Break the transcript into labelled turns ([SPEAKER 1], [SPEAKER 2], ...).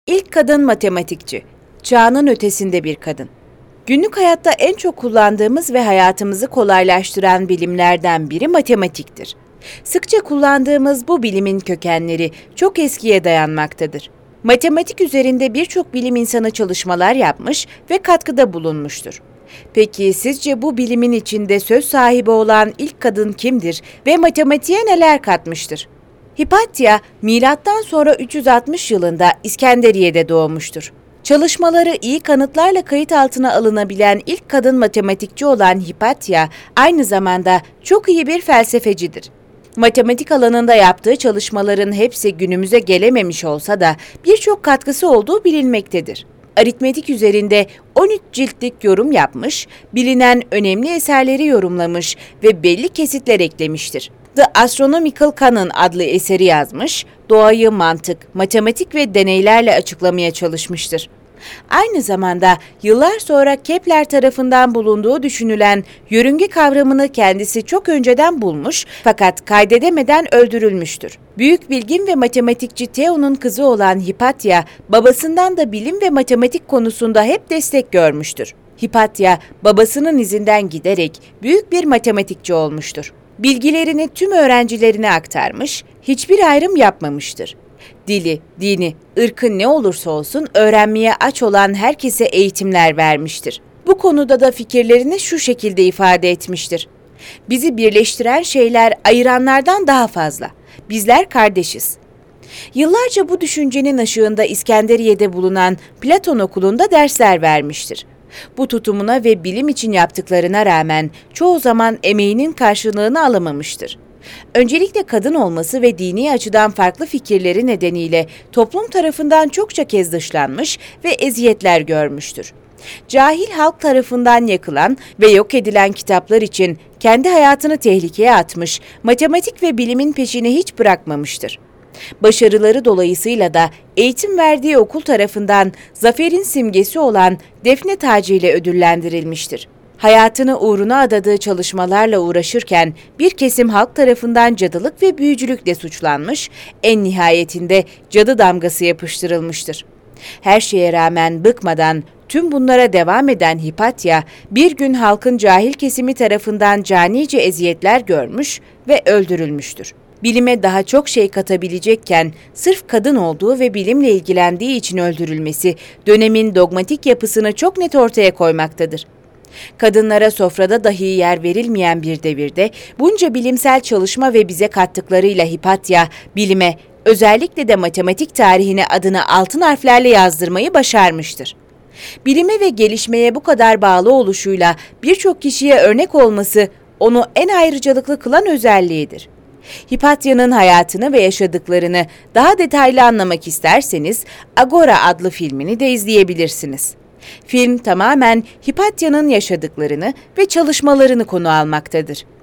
[SPEAKER 1] İlk kadın matematikçi, çağının ötesinde bir kadın. Günlük hayatta en çok kullandığımız ve hayatımızı kolaylaştıran bilimlerden biri matematiktir. Sıkça kullandığımız bu bilimin kökenleri çok eskiye dayanmaktadır. Matematik üzerinde birçok bilim insanı çalışmalar yapmış ve katkıda bulunmuştur. Peki sizce bu bilimin içinde söz sahibi olan ilk kadın kimdir ve matematiğe neler katmıştır? Hipatya, milattan sonra 360 yılında İskenderiye'de doğmuştur. Çalışmaları iyi kanıtlarla kayıt altına alınabilen ilk kadın matematikçi olan Hipatya, aynı zamanda çok iyi bir felsefecidir. Matematik alanında yaptığı çalışmaların hepsi günümüze gelememiş olsa da birçok katkısı olduğu bilinmektedir. Aritmetik üzerinde 13 ciltlik yorum yapmış, bilinen önemli eserleri yorumlamış ve belli kesitler eklemiştir. The Astronomical Canon adlı eseri yazmış, doğayı mantık, matematik ve deneylerle açıklamaya çalışmıştır. Aynı zamanda yıllar sonra Kepler tarafından bulunduğu düşünülen yörünge kavramını kendisi çok önceden bulmuş fakat kaydedemeden öldürülmüştür. Büyük bilgin ve matematikçi Theo'nun kızı olan Hipatya, babasından da bilim ve matematik konusunda hep destek görmüştür. Hipatya, babasının izinden giderek büyük bir matematikçi olmuştur. Bilgilerini tüm öğrencilerine aktarmış, hiçbir ayrım yapmamıştır. Dili, dini, ırkı ne olursa olsun öğrenmeye aç olan herkese eğitimler vermiştir. Bu konuda da fikirlerini şu şekilde ifade etmiştir. Bizi birleştiren şeyler ayıranlardan daha fazla. Bizler kardeşiz. Yıllarca bu düşüncenin ışığında İskenderiye'de bulunan Platon Okulu'nda dersler vermiştir. Bu tutumuna ve bilim için yaptıklarına rağmen çoğu zaman emeğinin karşılığını alamamıştır. Öncelikle kadın olması ve dini açıdan farklı fikirleri nedeniyle toplum tarafından çokça kez dışlanmış ve eziyetler görmüştür. Cahil halk tarafından yakılan ve yok edilen kitaplar için kendi hayatını tehlikeye atmış, matematik ve bilimin peşini hiç bırakmamıştır. Başarıları dolayısıyla da eğitim verdiği okul tarafından zaferin simgesi olan Defne Tacı ile ödüllendirilmiştir. Hayatını uğruna adadığı çalışmalarla uğraşırken bir kesim halk tarafından cadılık ve büyücülükle suçlanmış, en nihayetinde cadı damgası yapıştırılmıştır. Her şeye rağmen bıkmadan tüm bunlara devam eden Hipatya, bir gün halkın cahil kesimi tarafından canice eziyetler görmüş ve öldürülmüştür. Bilime daha çok şey katabilecekken sırf kadın olduğu ve bilimle ilgilendiği için öldürülmesi dönemin dogmatik yapısını çok net ortaya koymaktadır. Kadınlara sofrada dahi yer verilmeyen bir devirde bunca bilimsel çalışma ve bize kattıklarıyla Hipatya, bilime, özellikle de matematik tarihine adını altın harflerle yazdırmayı başarmıştır. Bilime ve gelişmeye bu kadar bağlı oluşuyla birçok kişiye örnek olması onu en ayrıcalıklı kılan özelliğidir. Hipatya'nın hayatını ve yaşadıklarını daha detaylı anlamak isterseniz Agora adlı filmini de izleyebilirsiniz. Film tamamen Hipatya'nın yaşadıklarını ve çalışmalarını konu almaktadır.